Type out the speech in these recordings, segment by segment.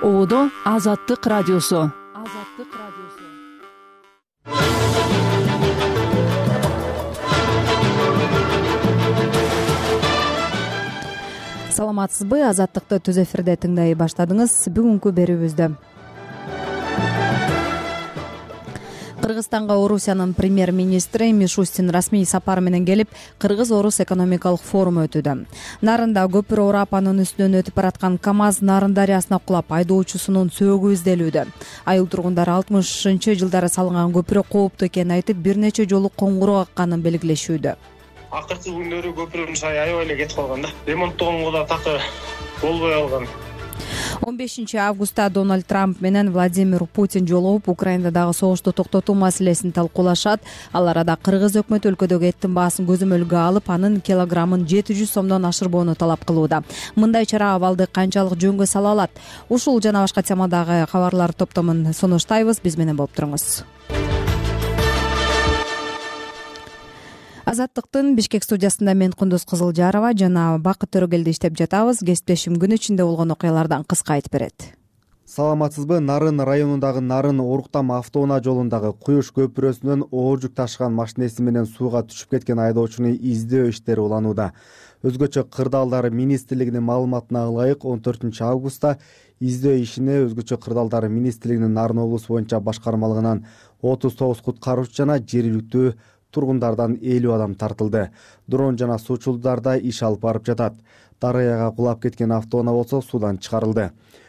Оодо Азаттык радиосу. Саламатсызбы? Азаттыкты түз эфирде тыңдай баштадыңыз. Бүгүнкү берүүбүздө Кыргызстанга Орусиянын премьер-министри Мишустин расмий сапар менен келип, Кыргыз-Орус экономикалык форуму өтүүдө. Нарында көпүрө Урапанын үстүнөн өтүп бараткан КАМАЗ Нарын дарыясына кулап, айдоочусунун сөөгү изделүүдө. Айыл тургундары 60-жылдары салынган көпүрө кооптуу экенин айтып, бир нече жолу коңгуроо какканын белгилешүүдө. Акыркы күндөрү көпүрөнүн сайы аябай эле кетип калган да. Ремонттогонго да такы болбой калган. 15 августта Дональд Трамп менен Владимир Путин жолугуп, Украинадагы согушту токтотуу маселесин талкуулашат. Ал арада Кыргыз өкмөтү өлкөдөгү эттин баасын көзөмөлгө алып, анын килограммын 700 сомдон ашырбоону талап кылууда. Мындай чара абалды канчалык жөнгө сала алат? Ушул жана башка темадагы кабарлар топтомун сунуштайбыз. Биз менен болуп туруңуз. Азаттыктын Бишкек студиясында мен Кундуз Кызылжарова жана Бакыт Төрөгелди иштеп жатабыз. Кесиптешим күн ичинде болгон окуялардан кыска айтып берет. Саламатсызбы? Нарын районундагы Нарын-Оруктам автоунаа жолундагы Куюш көпүрөсүнөн оор жүк ташыган машинеси менен сууга түшүп кеткен айдоочуну издөө иштери уланууда. Өзгөчө кырдаалдары министрлигинин маалыматына ылайык 14 августта издөө ишине Өзгөчө кырдаалдары министрлигинин Нарын облусу боюнча башкармалыгынан 39 куткаруучу жана жергиликтүү тургундардан 50 адам тартылды. Дрон жана суучулдарда иш алып барып жатат. Дарыяга кулап кеткен автоунаа болсо суудан чыгарылды.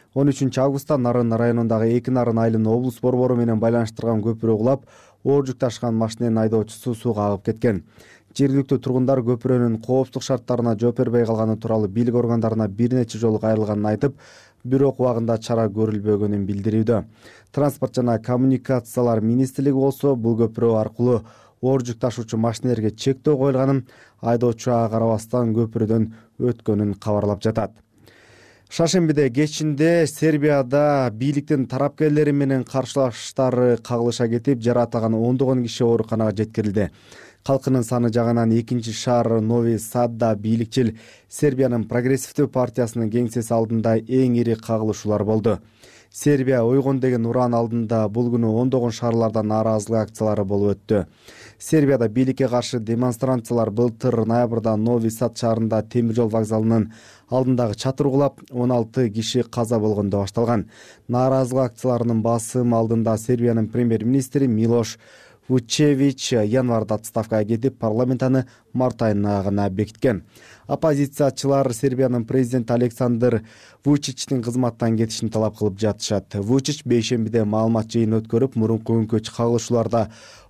13 августта Нарын районундагы Эки Нарын айылын облус борбору менен байланыштырган көпүрө кулап, оор жүк ташыган машиненин айдоочусу сууга агып кеткен. Жергиликтүү тургундар көпүрөнүн коопсуздук шарттарына жооп бербей калганы тууралуу бийлик органдарына бир нече жолу кайрылганын айтып, бирок убагында чара көрүлбөгөнүн билдирүүдө. Транспорт жана коммуникациялар министрлиги болсо бул көпүрө аркылуу оор жүк ташуучу машинелерге чектөө коюлганын, айдоочу ага карабастан көпүрөдөн өткөнүн кабарлап жатат. Шаршембиде кечинде Сербияда бийликтин тарапкерлери менен каршылаштар кагылыша кетип, жаракат ондогон киши ооруканага жеткирилди. Калкынын саны жагынан экинчи шаар Нови Садда бийликчил Сербиянын прогрессивдүү партиясынын кеңсеси алдында эң ири кагылышуулар болду. Сербия ойгон деген уран алдында бул күнү ондогон шаарларда нааразылык акциялары болуп өттү. Сербияда бийликке каршы демонстрациялар былтыр ноябрда Нови Сад шаарында темир жол вокзалынын алдындагы чатыр кулап, 16 киши каза болгондо башталган. Нааразылык акцияларынын басым алдында Сербиянын премьер-министри Милош Вучевич январда отставкага кетип, парламент аны март айына гана бекиткен. Оппозициячылар Сербиянын президенти Александр Вучичтин кызматтан кетишин талап кылып жатышат. Вучич бейшембиде маалымат жыйыны өткөрүп, мурунку күнкү кагылышууларда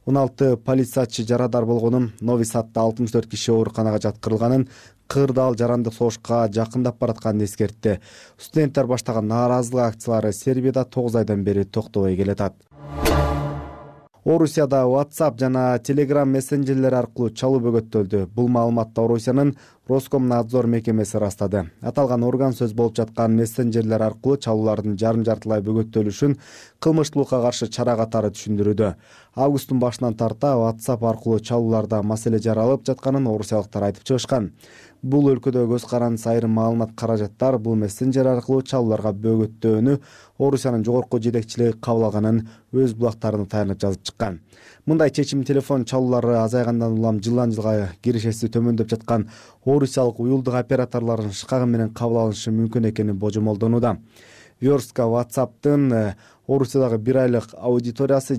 16 полициячы жарадар болгонун, Нови Садда 64 киши ооруканага жаткырылганын, кырдаал жарандык согушка жакындап баратканын эскертти. Студенттер баштаган нааразылык акциялары Сербияда 9 айдан бери токтобой келатат. Орусияда WhatsApp жана Telegram мессенджерлери аркылуу чалуу бөгөттөлдү. Бул маалыматты Орусиянын Роскомнадзор мекемеси ырастады. Аталган орган сөз болуп жаткан мессенджерлер аркылуу чалуулардын жарым-жартылай бөгөттөлүшүн кылмыштуулукка каршы чара катары түшүндүрүүдө. Августтун башынан тарта WhatsApp аркылуу чалууларда маселе жаралып жатканын орусиялыктар айтып чыгышкан. Бул өлкөдө көз карандысыз айрым маалымат каражаттар бул мессенджер аркылуу чалууларга бөгөттөөнү Орусиянын жогорку жетекчилиги кабыл алганын өз булактарына таянып жазып чыккан. Мындай чечим телефон чалуулары азайгандан улам жылдан жылга киришеси төмөндөп жаткан орусиялык уюлдук операторлордун шкагы менен кабыл алынышы мүмкүн экени божомолдонууда. Верстка WhatsApp'тын Орусиядагы бир айлык аудиториясы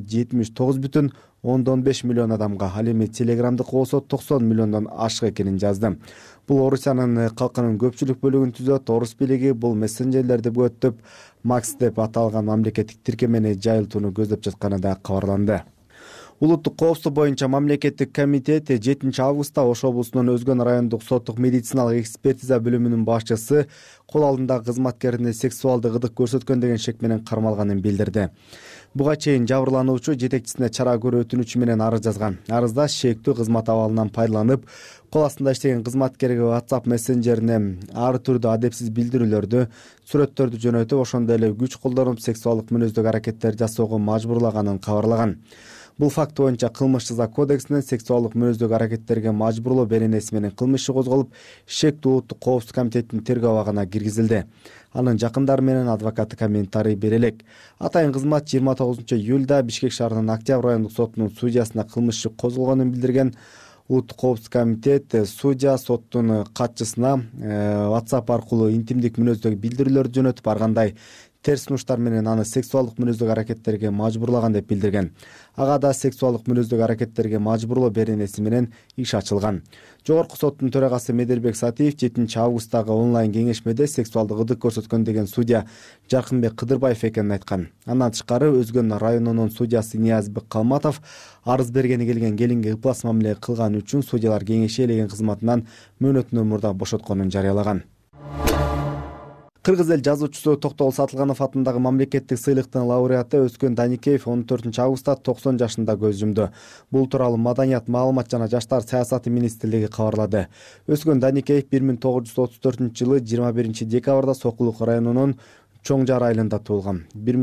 79,5 миллион адамга, ал эми Telegram'дыкы болсо 90 миллиондон ашык экенин жазды. Бул Орусиянын калкынын көпчүлүк бөлүгүн түзөт. Орус бийлиги бул мессенджерлерди бөгөттөп, Макс деп аталган мамлекеттик тиркемени жайылтууну көздөп жатканы да кабарланды. Улуттук коопсуздук боюнча мамлекеттик комитет 7 августта Ош облусунун Өзгөн райондук соттук медициналык экспертиза бөлүмүнүн башчысы кол алдындагы кызматкерине сексуалдык ырдык көрсөткөн деген шек менен кармалганын билдирди. Буга чейин жабырлануучу жетекчисине чара көрүү өтүнүчү менен арыз жазган. Арызда шектүү кызмат абалынан пайдаланып, кол астында иштеген кызматкерге WhatsApp мессенджерине ар түрдүү адепсиз билдирүүлөрдү, сүрөттөрдү жөнөтүп, ошондой эле күч колдонуп, сексуалдык мүнөздөгү аракеттер жасоого мажбурлаганын кабарлаган. Бул факт боюнча кылмыш жаза кодексинен сексуалдык мүнөздөгү аракеттерге мажбурлоо беренеси менен кылмыш иши козголуп, шектүү улуттук коопсуздук комитетинин тергөө абагына киргизилди. Анын жакындары менен адвокаты комментарий бере элек. Атайын кызмат 29-июлда Бишкек шаарынын Октябрь райондук сотунун судьясына кылмыш иши козголгонун билдирген. Улуттук коопсуздук комитет судья соттун катчысына WhatsApp аркылуу интимдик мүнөздөгү билдирүүлөрдү жөнөтүп, ар кандай терс сунуштар менен аны сексуалдык мүнөздөгү аракеттерге мажбурлаган деп билдирген. Ага да сексуалдык мүнөздөгү аракеттерге мажбурлоо беренеси менен иш ачылган. Жогорку соттун төрагасы Меделбек Сатиев 7-августтагы онлайн кеңешмеде сексуалдык ырдык көрсөткөн деген судья Жаркынбек Кыдырбаев экенин айткан. Андан тышкары Өзгөн районунун судьясы Ниязбек Калматов арыз бергени келген келинге ыплас мамиле кылган үчүн судьялар кеңеши элеген кызматынан мөөнөтүнөн мурда бошотконун жарыялаган. Кыргыз эл жазуучусу Токтогул Сатылганов атындагы мамлекеттик сыйлыктын лауреаты Өзгөн Даникеев 14-августта 90 жашында көз жумду. Бул тууралуу Маданият, маалымат жана жаштар саясаты министрлиги кабарлады. Өзгөн Даникеев 1934-жылы 21-декабрда Сокулук районунун Чоң Жар айылында туулган.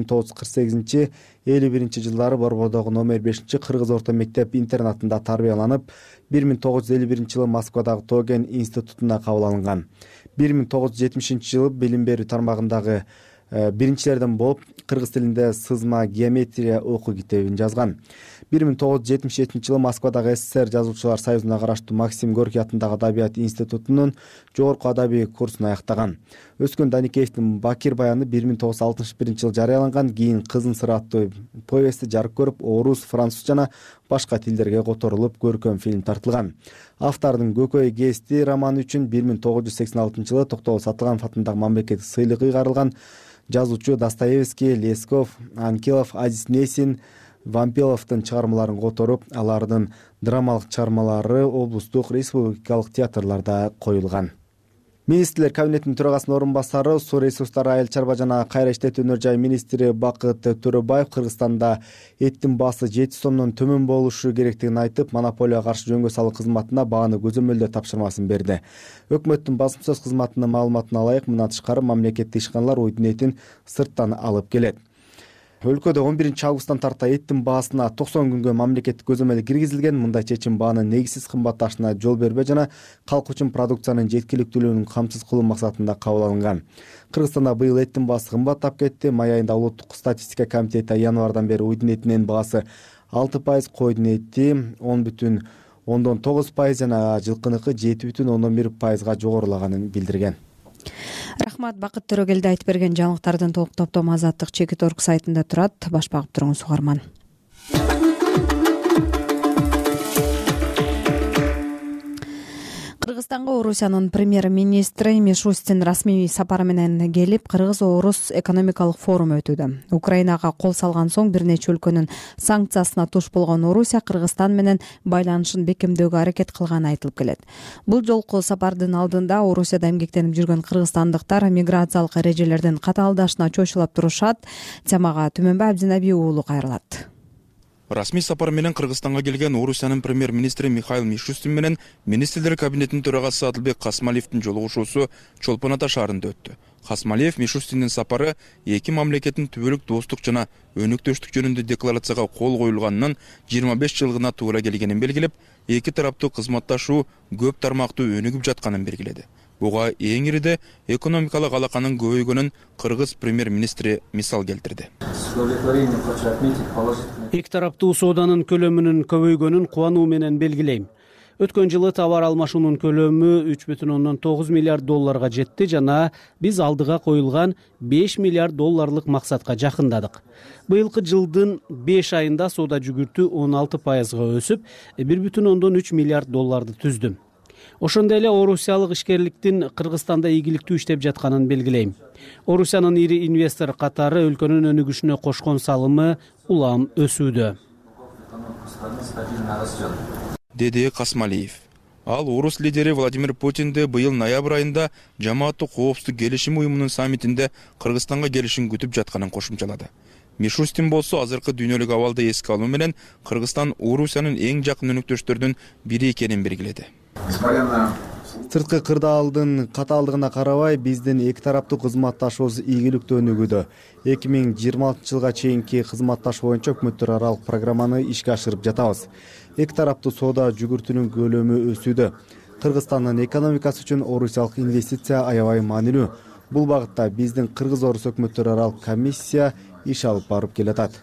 1948-51-жылдары Борбордогу номер 5-Кыргыз орто мектеп интернатында тарбияланып, 1951-жылы Москвадагы Тоген институтуна кабыл алынган. 1970-жылы билим берүү тармагындагы биринчилерден болуп, кыргыз тилинде сызма геометрия окуу китебин жазган. 1977-жылы Москвадагы СССР жазуучулар союзуна караштуу Максим Горький атындагы Адабият институтунун жогорку адабий курсун аяктаган. Өзгөн Даникеевдин Бакир баяны 1961-жылы жарыяланган. Кийин Кызын сыры аттуу повести жарык көрүп, орус, француз жана башка тилдерге которулуп, көркөм фильм тартылган. Автордун Көкөй Гести романы үчүн 1986-жылы Токтогул Сатылганов атындагы мамлекеттик сыйлык ыйгарылган. Жазуучу Достоевский, Лесков, Анкелов, Азиз Несин, Вампиловдун чыгармаларын которуп, алардын драмалык чыгармалары облустук, республикалык театрларда коюлган. Министрлер кабинетинин төрагасынын орун басары, суу ресурстары, айыл чарба жана кайра иштетүүнөр жай министри Бакыт Төрөбаев Кыргызстанда эттин баасы 7 сомдон төмөн болушу керектигин айтып, монополияга каршы жөнгө салуу кызматына бааны көзөмөлдөө тапшырмасын берди. Өкмөттүн басым сөз кызматынын маалыматына ылайык, мындан тышкары мамлекеттик ишканалар уйдун этин сырттан алып келет. Өлкөдө 11-августтан тарта эттин баасына 90 күнгө мамлекеттик көзөмөл киргизилген. Мындай чечим баанын негизсиз кымбатташына жол бербей жана калк үчүн продукциянын жеткиликтүүлүгүн камсыз кылуу максатында кабыл алынган. Кыргызстанда быйыл эттин баасы кымбаттап кетти. Май айында Улуттук статистика комитети январдан бери уйдун этинин баасы 6%, койдун эти 10,9% жана жылкыныкы 7,1%га жогорулаганын билдирген. Рахмат, Бакыт Төрөгелди айтып берген жаңылыктардын толук топтому Азаттык Чекит.org сайтында турат. Баш багып туруңуз угарман. Кыргызстанга Орусиянын премьер-министри Мишустин расмий сапары менен келип, Кыргыз-Орус экономикалык форум өтүүдө. Украинага кол салган соң бир нече өлкөнүн санкциясына туш болгон Орусия Кыргызстан менен байланышын бекемдөөгө аракет кылганы айтылып келет. Бул жолку сапардын алдында Орусияда эмгектенип жүргөн кыргызстандыктар миграциялык эрежелердин катаалдашына чочулап турушат. Темага Түмөнбай Абдинаби уулу кайрылат. Расмий сапар менен Кыргызстанга келген Орусиянын премьер-министри Михаил Мишустин менен министрлер кабинетинин төрагасы Адылбек Касмалиевдин жолугушуусу Чолпон Ата шаарында өттү. Касмалиев Мишустиндин сапары эки мамлекеттин түбөлүк достук жана өнөктөштүк жөнүндө декларацияга кол коюлганынан 25 жылгына туура келгенин белгилеп, эки тараптуу кызматташуу көп тармактуу өнүгүп жатканын белгиледи. Буга эң ириде экономикалык алаканын көбөйгөнүн кыргыз премьер-министри мисал келтирди. Эки тараптуу сооданын көлөмүнүн көбөйгөнүн кубануу менен белгилейм. Өткөн жылы товар алмашуунун көлөмү 3,9 миллиард долларга жетти жана биз алдыга коюлган 5 миллиард долларлык максатка жакындадык. Быйылкы жылдын 5 айында соода жүгүртүү 16%га өсүп, 1,3 миллиард долларды түздү. Ошондой эле орусиялык ишкерликтин Кыргызстанда ийгиликтүү иштеп жатканын белгилейм. Орусиянын ири инвестор катары өлкөнүн өнүгүшүнө кошкон салымы улам өсүүдө, деди Касмалиев. Ал орус лидери Владимир Путинди быйыл ноябрь айында жамааттык коопсуздук келишим уюмунун саммитинде Кыргызстанга келишин күтүп жатканын кошумчалады. Мишустин болсо азыркы дүйнөлүк абалды эске алуу менен Кыргызстан Орусиянын эң жакын өнөктөштөрүнүн бири экенин белгиледи. Сырткы кырдаалдын катаалдыгына карабай, биздин эки тараптуу кызматташуубуз ийгиликтүү өнүгүүдө. 2026 жылга чейинки кызматташуу боюнча өкмөттөр аралык программаны ишке ашырып жатабыз. Эки тараптуу соода жүгүртүүнүн көлөмү өсүүдө. Кыргызстандын экономикасы үчүн орусиялык инвестиция аябай маанилүү. Бул багытта биздин кыргыз-орус өкмөттөр аралык комиссия иш алып барып келатат,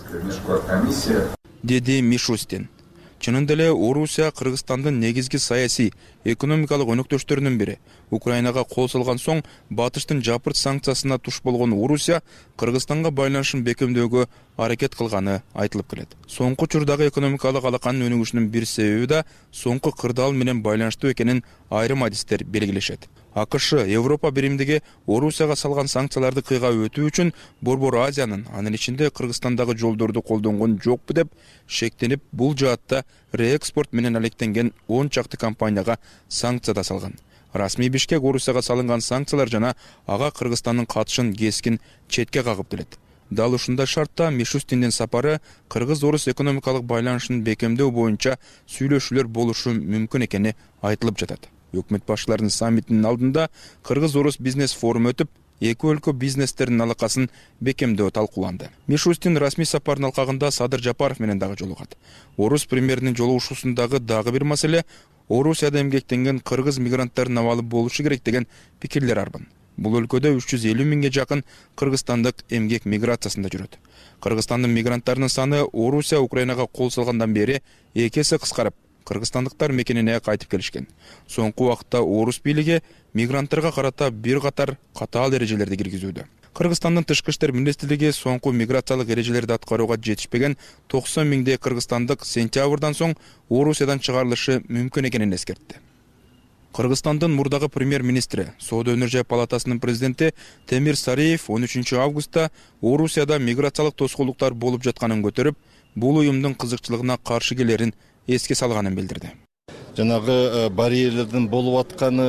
деди Мишустин. Чынында эле Орусия Кыргызстандын негизги саясий, экономикалык өнөктөштөрүнүн бири. Украинага кол салган соң батыштын жапырт санкциясына туш болгон Орусия Кыргызстанга байланышын бекемдөөгө аракет кылганы айтылып келет. Соңку учурдагы экономикалык алаканын өнүгүшүнүн бир себеби да соңку кырдаал менен байланыштуу экенин айрым адистер белгилешет. АКШ, Европа биримдиги Орусияга салган санкцияларды кыйга өтүү үчүн Борбор Азиянын, анын ичинде Кыргызстандагы жолдорду колдонгон жокпу деп шектенип, бул жаатта реэкспорт менен алектенген 10 чакты компанияга санкция да салган. Расмий Бишкек Орусияга салынган санкциялар жана ага Кыргызстандын катышын кескин четке кагып келет. Дал ушундай шартта Мишустиндин сапары кыргыз-орус экономикалык байланышын бекемдөө боюнча сүйлөшүүлөр болушу мүмкүн экени айтылып жатат. Өкмөт башчыларынын саммитинин алдында кыргыз-орус бизнес форуму өтүп, эки өлкө бизнестеринин алакасын бекемдөө талкууланды. Мишустин расмий сапардын алкагында Садыр Жапаров менен дагы жолугат. Орус премьеринин жолугушуусундагы дагы бир маселе Орусияда эмгектенген кыргыз мигранттардын абалы болушу керек деген пикирлер арбын. Бул өлкөдө 350 миңге жакын кыргызстандык эмгек миграциясында жүрөт. Кыргызстандын мигранттарынын саны Орусия Украинага кол салгандан бери 2 эсе кыскарып, кыргызстандыктар мекенине кайтып келишкен. Соңку убакытта орус бийлиги мигранттарга карата бир катар катаал эрежелерди киргизүүдө. Кыргызстандын тышкы иштер министрлиги соңку миграциялык эрежелерди аткарууга жетишпеген 90 миңдей кыргызстандык сентябрдан соң Орусиядан чыгарылышы мүмкүн экенин эскертти. Кыргызстандын мурдагы премьер-министри, Соода өнөр жай палатасынын президенти Темир Сариев 13 августта Орусияда миграциялык тоскоолдуктар болуп жатканын көтөрүп, бул уюмдун кызыкчылыгына каршы келерин эске салганын билдирди. Жанагы барьерлердин болуп атканы,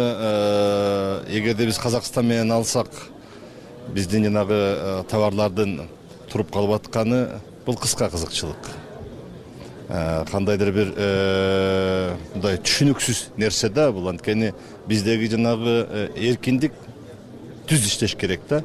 эгерде биз Казакстан менен алсак, биздин жанагы товарлардын туруп калып атканы бул кыска кызыкчылык. Кандайдыр бир мындай түшүнүксүз нерсе да бул, анткени биздеги жанагы эркиндик түз иштеш керек да.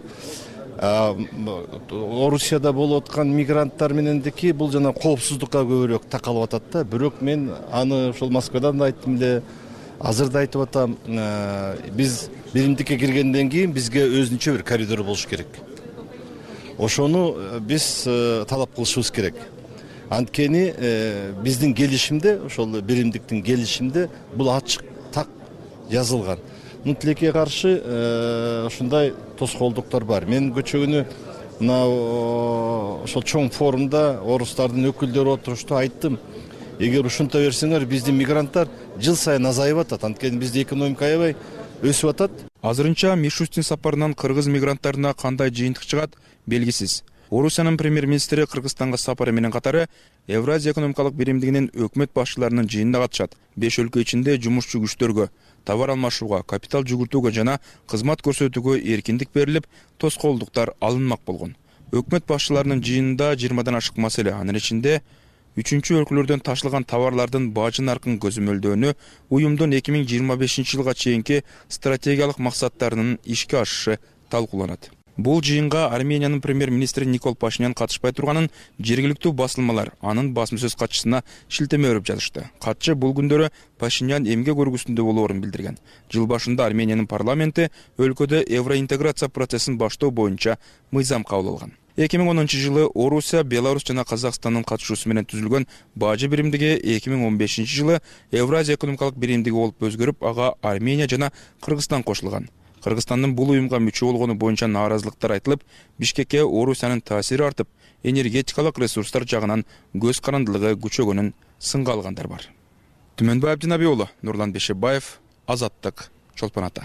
Орусияда болуп аткан мигранттар менендики бул жана коопсуздукка көбүрөөк такалып атат да. Бирок мен аны ошол Москвадан да айттым эле, азыр да айтып атам, биз биримдикке киргенден кийин бизге өзүнчө бир коридор болуш керек. Ошону биз талап кылышыбыз керек. Анткени биздин келишимде, ошол биримдиктин келишимде бул ачык так жазылган. Тилекке каршы ушундай тоскоолдуктар бар. Мен көчөгүнү мына ошол чоң форумда орустардын өкүлдөрү отурушту, айттым. Эгер ушунта берсеңер, биздин мигранттар жыл сайын азайып атат, анткени бизде экономика аябай өсүп атат. Азырынча Мишустин сапарынан кыргыз мигранттарына кандай жыйынтык чыгат белгисиз. Орусиянын премьер-министри Кыргызстанга сапары менен катары Евразия экономикалык биримдигинин өкмөт башчыларынын жыйынына катышат. 5 өлкө ичинде жумушчу күчтөргө, товар алмашууга, капитал жүгүртүүгө жана кызмат көрсөтүүгө эркиндик берилип, тоскоолдуктар алынмак болгон. Өкмөт башчыларынын жыйынында 20дан ашык маселе, анын ичинде 3 өлкөлөрдөн ташылган товарлардын бажы наркын көзөмөлдөөнү, уюмдун 2025-жылга чейинки стратегиялык максаттарынын ишке ашышы талкууланат. Бул жыйынга Армениянын премьер-министри Никол Пашинян катышпай турганын жергиликтүү басылмалар анын басма сөз катчысына шилтеме берип жатышты. Катчы бул күндөрү Пашинян эмгек өргүсүндө болоорун билдирген. Жыл башында Армениянын парламенти өлкөдө евроинтеграция процессин баштоо боюнча мыйзам кабыл алган. 2010-жылы Орусия, Беларусь жана Казакстандын катышуусу менен түзүлгөн бажы биримдиги 2015-жылы Евразия экономикалык биримдиги болуп өзгөрүп, ага Армения жана Кыргызстан кошулган. Кыргызстандын бул уюмга мүчө болгону боюнча нааразылыктар айтылып, Бишкекке Орусиянын таасири артып, энергетикалык ресурстар жагынан көз карандылыгы күчөгөнүн сынга алгандар бар. Түмөнбай Абдинаби уулу, Нурлан Бешебаев, Азаттык, Чолпон Ата.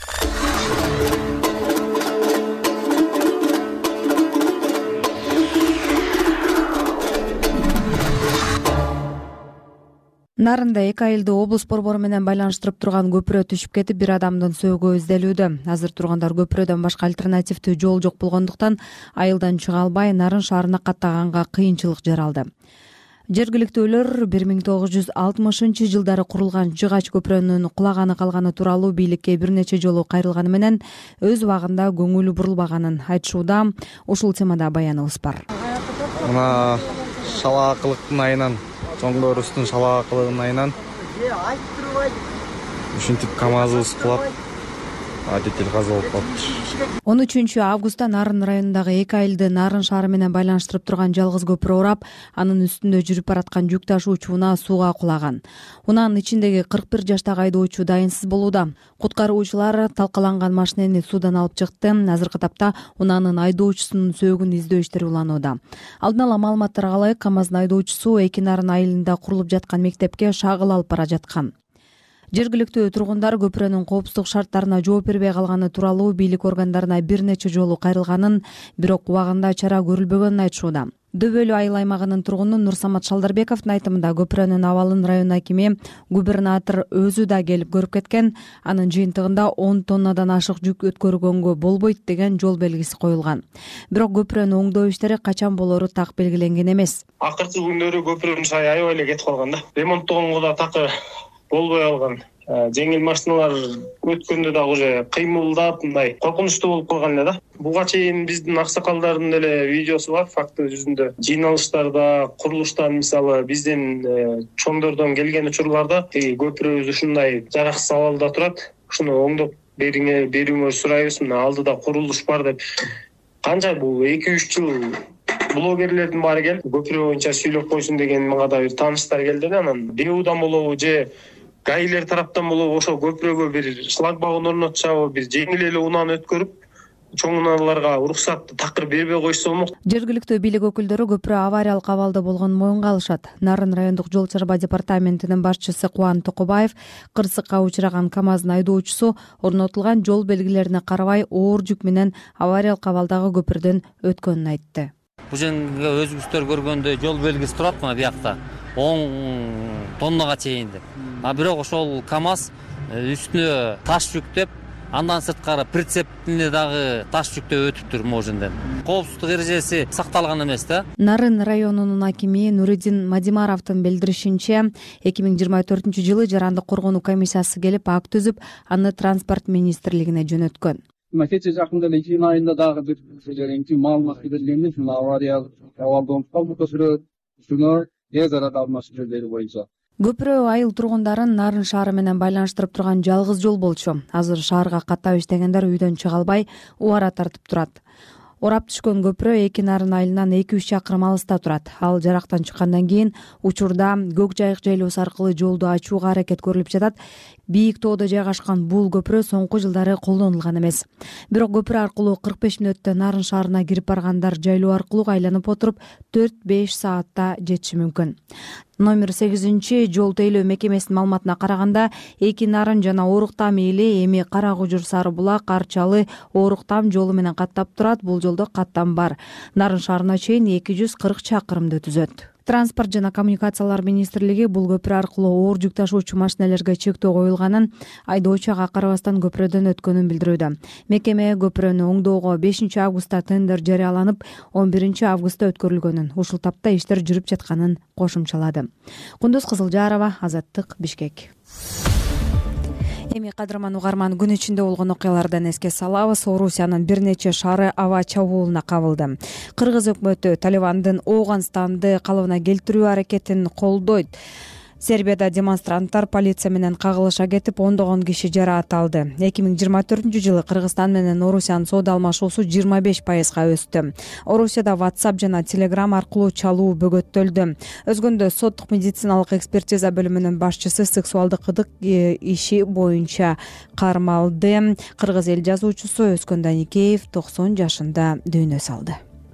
Нарында 2 айылды облус борбору менен байланыштырып турган көпүрө түшүп кетип, бир адамдын сөөгү изделүүдө. Азыр тургандар көпүрөдөн башка альтернативдүү жол жок болгондуктан айылдан чыга албай, Нарын шаарына каттаганга кыйынчылык жаралды. Жергиликтүүлөр 1960-жылдары курулган жыгач көпүрөнүн кулаганы калганы тууралуу бийликке бир нече жолу кайрылганы менен өз убагында көңүлү бурулбаганын айтышууда. Ушул темада баяныбыз бар. Мына шалаакылыктын айынан, чоңдорустун шалаакылыгынын айынан ушинтип КамАЗыбыз кулап, водитель каза болуп калыптыр. 13 августта Нарын районундагы 2 айылды Нарын шаары менен байланыштырып турган жалгыз көпүрө урап, анын үстүндө жүрүп бараткан жүк ташуучу унаа сууга кулаган. Унаанын ичиндеги 41 жаштагы айдоочу дайынсыз болууда. Куткаруучулар талкаланган машинени суудан алып чыкты. Азыркы тапта унаанын айдоочусунун сөөгүн издөө иштери уланууда. Алдын ала маалыматтарга ылайык, КамАздын айдоочусу 2 Нарын айылында курулуп жаткан мектепке шагыл алып бара жаткан. Жергиликтүү тургундар көпүрөнүн коопсуздук шарттарына жооп бербей калганы тууралуу бийлик органдарына бир нече жолу кайрылганын, бирок убагында чара көрүлбөгөнүн айтышууда. Дөбөлүү айыл аймагынын тургуну Нурсамат Шалдарбековдун айтымында көпүрөнүн абалын район акими, губернатор өзү да келип көрүп кеткен. Анын жыйынтыгында 10 тоннадан ашык жүк өткөргөнгө болбойт деген жол белгиси коюлган. Бирок көпүрөнү оңдоо иштери качан болору так белгиленген эмес. Акыркы күндөрү көпүрөнүн шайы аябай эле кетип калган да. Ремонттогонго да такы болбой калган. Жеңил машиналар өткөндө дагы уже кыймылдап, мындай коркунучтуу болуп калган эле да. Буга чейин биздин аксакалдардын деле видеосу бар, факты жүзүндө. Жыйналыштарда, курулуштан мисалы биздин чоңдордон келген учурларда көпүрөбүз ушундай жараксыз абалда турат. Ушуну оңдоп берүүңөрү сурайбыз. Мына алдыда курулуш бар деп. Канча бул 2-3 жыл блогерлердин баары келип, көпүрө боюнча сүйлөп койсун деген мага да бир тааныштар келди. Анан БУдан болобу же гаилер тараптан болобу ошол көпүрөгө бир шлагбаун орнотушабы, бир жеңил эле унааны өткөрүп, чоң унааларга уруксатты такыр бербей койсо болмок. Жергиликтүү бийлик өкүлдөрү көпүрө авариялык абалда болгонун моюнга алышат. Нарын райондук жол чарба департаментинин башчысы Кубан Токобаев кырсыкка учураган КамАздын айдоочусу орнотулган жол белгилерине карабай оор жүк менен авариялык абалдагы көпүрдөн өткөнүн айтты. Бул жерге өзүңүздөр көргөндөй жол белгиси турат, мына биякта 10 тоннага чейин деп. Бирок ошол КамАз үстүнө таш жүктөп, андан сырткары прицептине дагы таш жүктөп өтүптүр моженден. Коопсуздук эрежеси сакталган эмес да. Нарын районунун акими Нуридин Мадимаровдун билдиришинче, 2024-жылы жарандык коргонуу комиссиясы келип акт түзүп, аны транспорт министрлигине жөнөткөн. Кече жакында эле июнь айында дагы бир маалымат берилген, авариялык абалда көпүрө үстүнө тез арада алмашып жерлери боюнча. Көпүрө айыл тургундарын Нарын шаары менен байланыштырып турган жалгыз жол болчу. Азыр шаарга каттап иштегендер үйдөн чыга албай, убара тартып турат. Орап түшкөн көпүрө 2 Нарын айылынан 2-3 чакырым алыста турат. Ал жарактан чыккандан кийин учурда Көк Жайык жайлоосу аркылуу жолду ачууга аракет көрүлүп жатат. Бийик тоодо жайгашкан бул көпүрө соңку жылдары колдонулган эмес. Бирок көпүрө аркылуу 45 мүнөттө Нарын шаарына кирип баргандар жайлоо аркылуу айланып отуруп 4-5 саатта жетиши мүмкүн. Номер 8 жол тейлөө мекемесинин маалыматына караганда 2 Нарын жана Оруктам эли эми Кара Кужур Сары Булак Арчалы Оруктам жолу менен каттап турат. Бул жолдо каттам бар. Нарын шаарына чейин 240 чакырымды түзөт. Транспорт жана коммуникациялар министрлиги бул көпүрө аркылуу оор жүк ташуучу машинелерге чектөө коюлганын, айдоочу ага карабастан көпүрөдөн өткөнүн билдирүүдө. Мекеме көпүрөнү оңдоого 5 августта тендер жарыяланып, 11 августта өткөрүлгөнүн, ушул тапта иштер жүрүп жатканын кошумчалады. Кундуз Кызылжарова, Азаттык, Бишкек. Эми кадырман угарман, күн ичинде болгон окуялардан эске салабыз. Орусиянын бир нече шаары аба чабуулуна кабылды. Кыргыз өкмөтү Талибандын Ооганстанды калыбына келтирүү аракетин колдойт. Сербияда демонстранттар полиция менен кагылыша кетип, ондогон киши жараат алды. 2024-жылы Кыргызстан менен Орусиянын соода алмашуусу 25%га өстү. Орусияда WhatsApp жана Telegram аркылуу чалуу бөгөттөлдү. Өзгөндө соттук медициналык экспертиза бөлүмүнүн башчысы сексуалдык кыдык иши боюнча кармалды. Кыргыз эл жазуучусу Өскөн Даникеев 90 жашында дүйнө салды.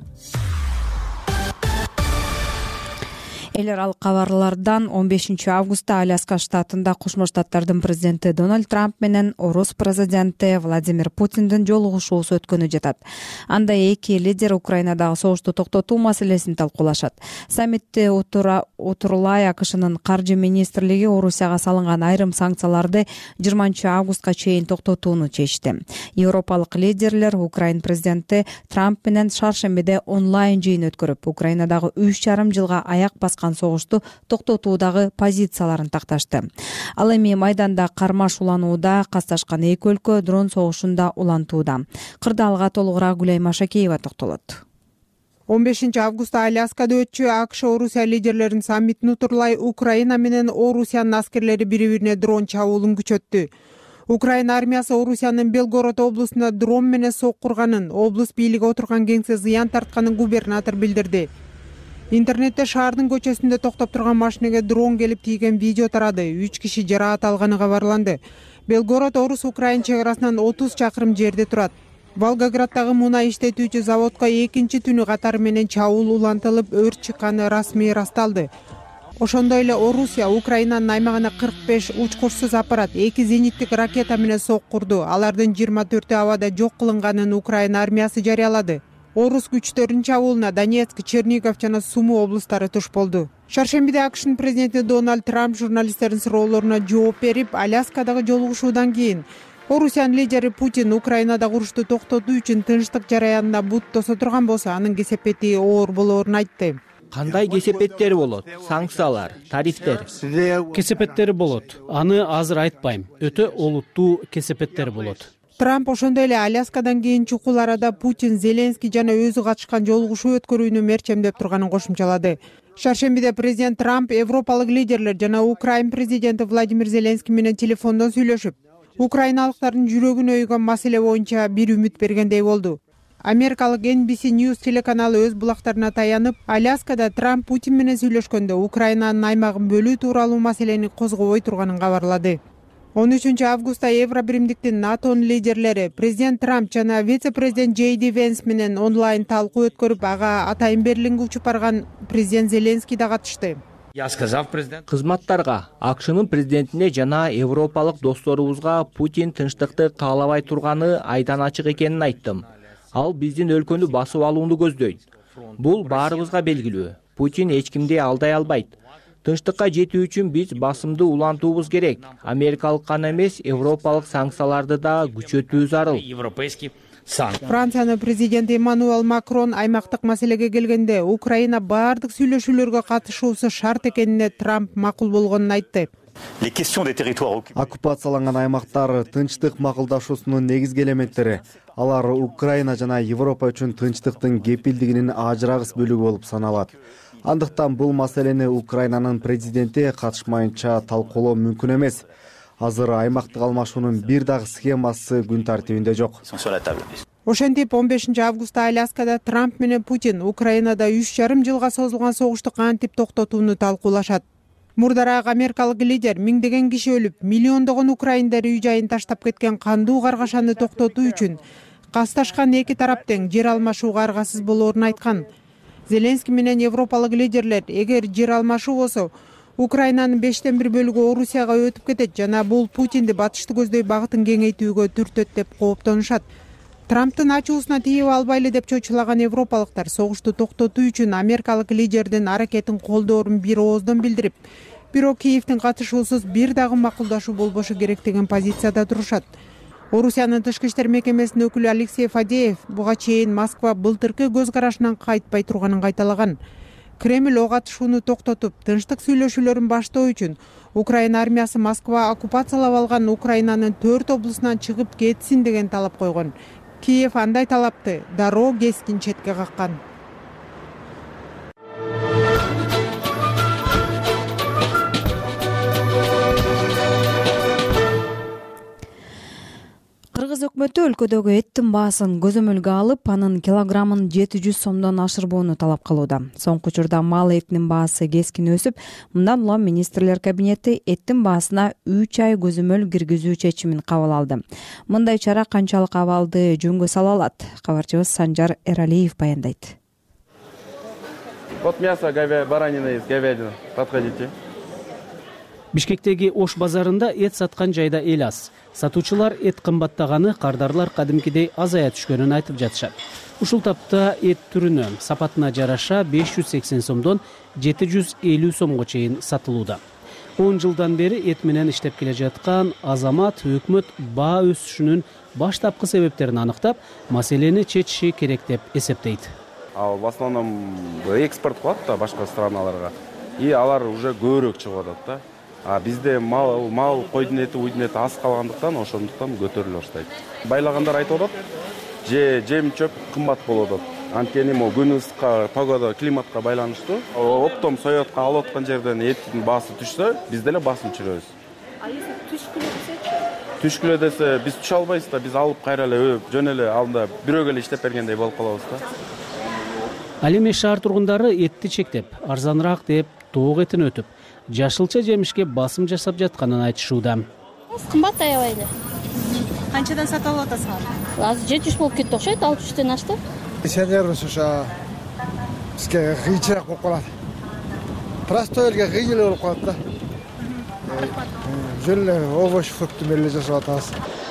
Эл аралык кабарлардан 15 августта Аляска штатында Кошмо Штаттардын президенти Дональд Трамп менен Орус президенти Владимир Путиндин жолугушуусу өткөнү жатат. Анда эки лидер Украинадагы согушту токтотуу маселесин талкуулашат. Саммитте отурулай АКШнын каржы министрлиги Орусияга салынган айрым санкцияларды 20 августка чейин токтотууну чечти. Европалык лидерлер Украин президенти Трамп менен шаршембиде онлайн жыйын өткөрүп, Украинадагы 3,5 жылга аяк баскан согушту токтотуудагы позицияларын такташты. Ал эми майданда кармаш уланууда, касташкан эки өлкө дрон согушунда улантууда. Кырдаалга толугураак Гүлай Машакеева токтолот. 15 августта Аляскада өтчү АКШ Орусия лидерлеринин саммитин утурлай Украина менен Орусиянын аскерлери бири-бирине дрон чабуулун күчөттү. Украина армиясы Орусиянын Белгород облусунда дрон менен соккурганын, облус бийлиги отурган кеңсе зыян тартканын губернатор билдирди. Интернетте шаардын көчөсүндө токтоп турган машинеге дрон келип тийген видео тарады. 3 киши жараат алганы кабарланды. Белгород Орус-Украин чек арасынан 30 чакырым жерде турат. Волгограддагы мунай иштетүүчү заводко экинчи түнү катары менен чабуул улантылып, өрт чыкканы расмий ырасталды. Ошондой эле Орусия Украинанын аймагына 45 учкучсуз аппарат, 2 зениттик ракета менен соккурду. Алардын 24 абада жок кылынганын Украина армиясы жарыялады. Орус күчтөрүнүн чабуулуна Донецк, Чернигов жана Сумы облустары туш болду. Шаршембиде АКШнын президенти Дональд Трамп журналисттердин суроолоруна жооп берип, Аляскадагы жолугушуудан кийин Орусиянын лидери Путин Украинадагы урушту токтотуу үчүн тынчтык жараянына бут тосо турган болсо, анын кесепети оор болоорун айтты. Кандай кесепеттери болот? Санкциялар, тарифтер. Кесепеттери болот. Аны азыр айтпайм. Өтө олуттуу кесепеттери болот. Трамп ошондой эле Аляскадан кийин чукул арада Путин, Зеленский жана өзү катышкан жолугушуу өткөрүүнү мерчемдеп турганын кошумчалады. Шаршембиде президент Трамп европалык лидерлер жана Украин президенти Владимир Зеленский менен телефондон сүйлөшүп, украиналыктардын жүрөгүнө өйгөн маселе боюнча бир үмүт бергендей болду. Америкалык NBC News телеканалы өз булактарына таянып, Аляскада Трамп Путин менен сүйлөшкөндө Украинанын аймагын бөлүү тууралуу маселени козгобой турганын кабарлады. 13 августта Евробиримдиктин НАТОнун лидерлери президент Трамп жана вице-президент JD Венс менен онлайн талкуу өткөрүп, ага атайын Берлинге учуп барган президент Зеленский да катышты. Кызматтарга, АКШнын президентине жана европалык досторубузга Путин тынчтыкты каалабай турганы айдан ачык экенин айттым. Ал биздин өлкөнү басып алууну көздөйт. Бул баарыбызга белгилүү. Путин эч кимди алдай албайт. Тынчтыкка жетүү үчүн биз басымды улантуубуз керек. Америкалык гана эмес, европалык санкцияларды да күчөтүү зарыл. Франциянын президенти Эммануэл Макрон аймактык маселеге келгенде Украина баардык сүйлөшүүлөргө катышуусу шарт экенине Трамп макул болгонун айтты. Оккупацияланган аймактар тынчтык макулдашуусунун негизги элементтери. Алар Украина жана Европа үчүн тынчтыктын кепилдигинин ажырагыс бөлүгү болуп саналат. Андыктан бул маселени Украинанын президенти катышмайынча талкуулоо мүмкүн эмес. Азыр аймактык алмашуунун бир дагы схемасы күн тартибинде жок. Ошентип 15 августта Аляскада Трамп менен Путин Украинада 3,5 жылга созулган согушту кантип токтотууну талкуулашат. Мурдараак америкалык лидер миңдеген киши өлүп, миллиондогон украиндар үй жайын таштап кеткен кандуу каргашаны токтотуу үчүн касташкан эки тарап тең жер алмашууга аргасыз болоорун айткан. Зеленский менен европалык лидерлер эгер жер алмашуу болсо, Украинанын 5/1 бөлүгү Орусияга өтүп кетет жана бул Путинди батышты көздөй багытын кеңейтүүгө түртөт деп кооптонушат. Трамптын ачуусуна тийип албайлы деп чочулаган европалыктар согушту токтотуу үчүн америкалык лидердин аракетин колдоорун бир ооздон билдирип, бирок Киевдин катышуусуз бир дагы макулдашуу болбошу керек деген позицияда турушат. Орусиянын тышкы иштер мекемесинин өкүлү Алексей Фадеев буга чейин Москва былтыркы көз карашынан кайтпай турганын кайталаган. Кремль ого атышууну токтотуп, тынчтык сүйлөшүүлөрүн баштоо үчүн Украина армиясы Москва оккупациялап алган Украинанын 4 облусунан чыгып кетсин деген талап койгон. Киев андай талапты дароо кескин четке каккан. Кыргыз өкмөтү өлкөдөгү эттин баасын көзөмөлгө алып, анын килограммын 700 сомдон ашырбоону талап кылууда. Соңку учурда мал этинин баасы кескин өсүп, мындан улам министрлер кабинети эттин баасына 3 ай көзөмөл киргизүү чечимин кабыл алды. Мындай чара канчалык абалды жөнгө сала алат? Кабарчыбыз Санжар Эралиев баяндайт. Вот мясо баранина есть, говядина. Подходите. Бишкектеги Ош базарында эт саткан жайда эл аз. Сатуучулар эт кымбаттаганы, кардарлар кадимкидей азая түшкөнүн айтып жатышат. Ушул тапта эт түрүнө, сапатына жараша 580 сомдон 750 сомго чейин сатылууда. 10 жылдан бери эт менен иштеп келе жаткан Азамат өкмөт баа өсүшүнүн баштапкы себептерин аныктап, маселени чечиши керек деп эсептейт. В основном экспорт кылат да башка страналарга. И алар уже көбүрөөк чыгып атат да. А бизде мал койдун эти, уйдун эти аз калгандыктан ошондуктан көтөрүлө баштайт. Байлагандар айтып атат, жем чөп кымбат болуп атат. Анткени могу күн ысыкка, погода, климатка байланыштуу. Оптом соётко алып аткан жерден эттин баасы түшсө, биз деле басым түшүрөбүз. А если түшкүлө түшөчү? түшкүлө десе биз түшө албайбыз да, биз алып кайра эле жөн эле алдында бирөөгө эле иштеп бергендей болуп калабыз да. Ал эми шаар тургундары этти чектеп, арзаныраак деп тоок этин өтүп, жашылча жемишке басым жасап жатканын айтышууда. Кымбат аябай эле. Канчадан сатып алып атасыңар? Азыр 700 болуп кетти окшойт, 63тен ашты. Сенербиз ошо бизге кыйынчыраак болуп калат. Простой элге кыйын эле болуп калат да. Жөн эле овощ, фрукты менен жасап атабыз.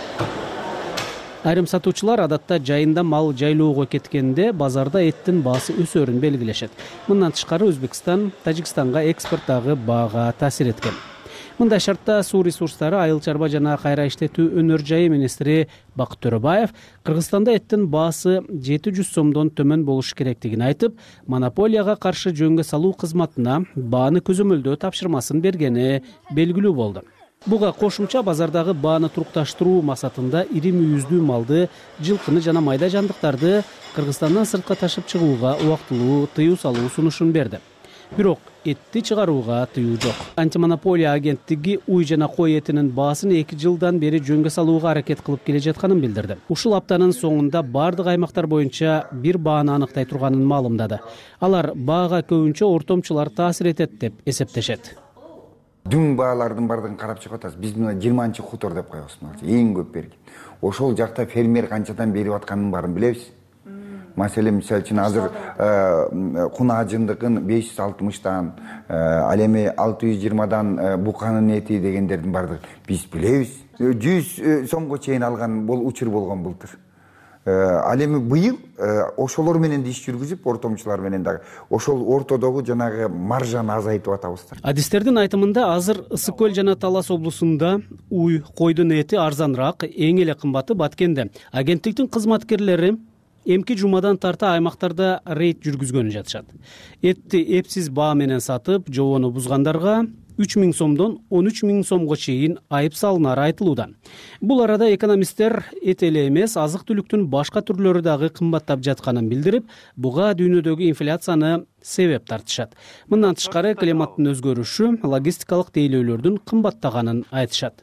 Айрым сатуучулар адатта жайында мал жайлоого кеткенде базарда эттин баасы өсөрүн белгилешет. Мындан тышкары Өзбекстан, Тажикстанга экспорт дагы баага таасир эткен. Мындай шартта суу ресурстары, айыл чарба жана кайра иштетүү өнөр жайы министри Бакыт Төрөбаев Кыргызстанда эттин баасы 700 сомдон төмөн болуш керектигин айтып, монополияга каршы жөнгө салуу кызматына бааны көзөмөлдөө тапшырмасын бергени белгилүү болду. Буга кошумча базардагы бааны турукташтыруу максатында ири мүйүздүү малды, жылкыны жана майда жандыктарды Кыргызстандан сыртка ташып чыгууга убактылуу тыюу салуу сунушун берди. Бирок этти чыгарууга тыюу жок. Антимонополия агенттиги уй жана кой этинин баасын 2 жылдан бери жөнгө салууга аракет кылып келе жатканын билдирди. Ушул аптанын соңунда бардык аймактар боюнча бир бааны аныктай турганын маалымдады. Алар баага көбүнчө ортомчулар таасир этет деп эсептешет. Дүң баалардын бардыгын карап чыгып атабыз. Биз мына 20-чы хутор деп коебуз. Эң көп берген. Ошол жакта фермер канчадан берип атканын баарын билебиз. Маселен, мисалы үчүн азыр куна жындыгын 560-дан, ал эми 620-дан буканын эти дегендердин бардыгын биз билебиз. 100 сомго чейин алган бул учур болгон былтыр. Ал эми быйыл ошолор менен да иш жүргүзүп, ортомчулар менен дагы ошол ортодогу жанагы маржаны азайтып атабыз. Адистердин айтымында азыр Ысык көл жана Талас облусунда уй, койдун эти арзаныраак, эң эле кымбаты Баткенде. Агенттиктин кызматкерлери эмки жумадан тарта аймактарда рейд жүргүзгөнү жатышат. Этти эпсиз баа менен сатып, жобону бузгандарга 3000 сомдон 13000 сомго чейин айып салынары айтылууда. Бул арада экономисттер эт эле эмес, азык-түлүктүн башка түрлөрү дагы кымбаттап жатканын билдирип, буга дүйнөдөгү инфляцияны себеп тартышат. Мындан тышкары климаттын өзгөрүшү, логистикалык тейлөөлөрдүн кымбаттаганын айтышат.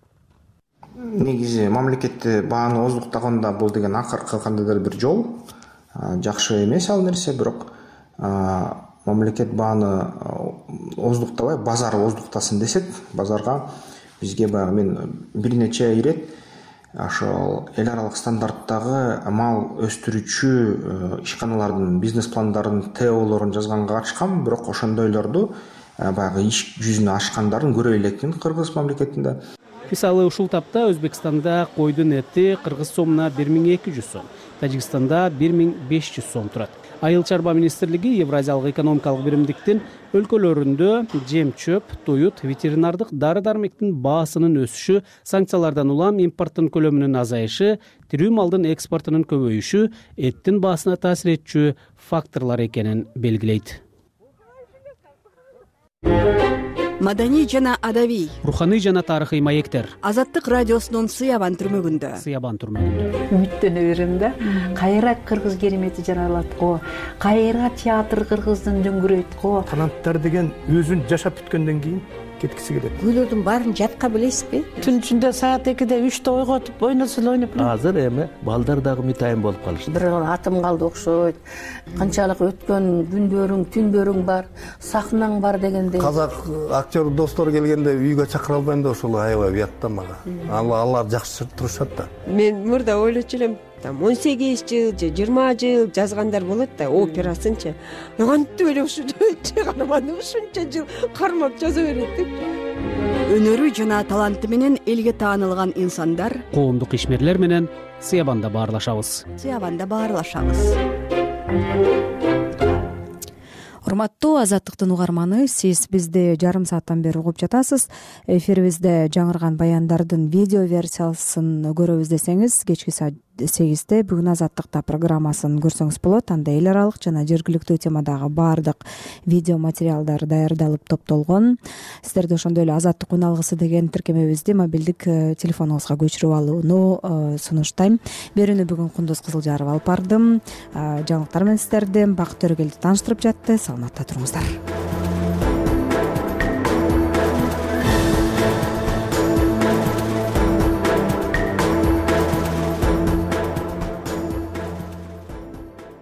Негизи мамлекетти бааны оздуктаганда бул деген акыркы кандайдыр бир жол. Жакшы эмес ал нерсе, бирок мамлекет бааны оздуктабай, базар оздуктасын десек, базарга бизге баягы мен бир нече ирет ошол эл аралык стандарттагы мал өстүрүүчү ишканалардын бизнес пландарын, ТОлорун жазганга катышкам, бирок ошондойлорду баягы иш жүзүнө ашкандарын көрө элекмин Кыргыз мамлекетинде. Мисалы, ушул тапта Өзбекстанда койдун эти кыргыз сомуна 1200 сом, Тажикстанда 1500 сом турат. Айыл чарба министрлиги Евразиялык экономикалык биримдиктин өлкөлөрүндө жем-чөп, туют, ветеринардык дары-дармектин баасынын өсүшү, санкциялардан улам импорттун көлөмүнүн азайышы, тирүү малдын экспортунун көбөйүшү эттин баасына таасир этчү факторлор экенин белгилейт. Маданий жана адабий, руханий жана тарыхый маектер. Азаттык радиосунун Сыябан түрмөгүндө. Үмүттөнө берем да. Кайра кыргыз керемети жаралат го. Кайра театр кыргыздын дөңгүрөйт го. Канаттар деген өзүн жашап бүткөндөн кийин кеткиси келет. Күйлөрдүн баарын жатка билесизби? Түн ичинде саат 2-де 3-те ойготуп, ойносо эле ойноп. Азыр эми балдар дагы митайын болуп калышты. Бир атым калды окшойт. Канчалык өткөн күндөрүң, түндөрүң бар, сахнаң бар дегенде. Казак актер достор келгенде үйгө чакыра албайм да, ошол аябай уят да мага. Алар жакшы турушат да. Мен мурда ойлочу элем, 18 жыл же 20 жыл жазгандар болот да, операсынчы. Кантип эле ушунча карманды, ушунча жыл кармап жаза берет деп. Өнөрү жана таланты менен элге таанылган инсандар, коомдук ишмерлер менен Сыябанда баарлашабыз. Урматтуу Азаттыктын угарманы, сиз бизди жарым сааттан бери угуп жатасыз. Эфирибизде жаңырган баяндардын видео версиясын көрөбүз десеңиз, кечки саат 8-те бүгүн Азаттыкта программасын көрсөңүз болот. Анда эл аралык жана жергиликтүү темадагы баардык видео материалдар даярдалып топтолгон. Сиздерде ошондой эле Азаттык үн алгысы деген тиркемебизди мобилдик телефонуңузга көчүрүп алууну сунуштайм. Берүүнү бүгүн Кундуз Кызылжарова алып бардым. Жаңылыктар менен сиздерди Бакыт Төрөгелди тааныштырып жатты. Саламатта туруңуздар.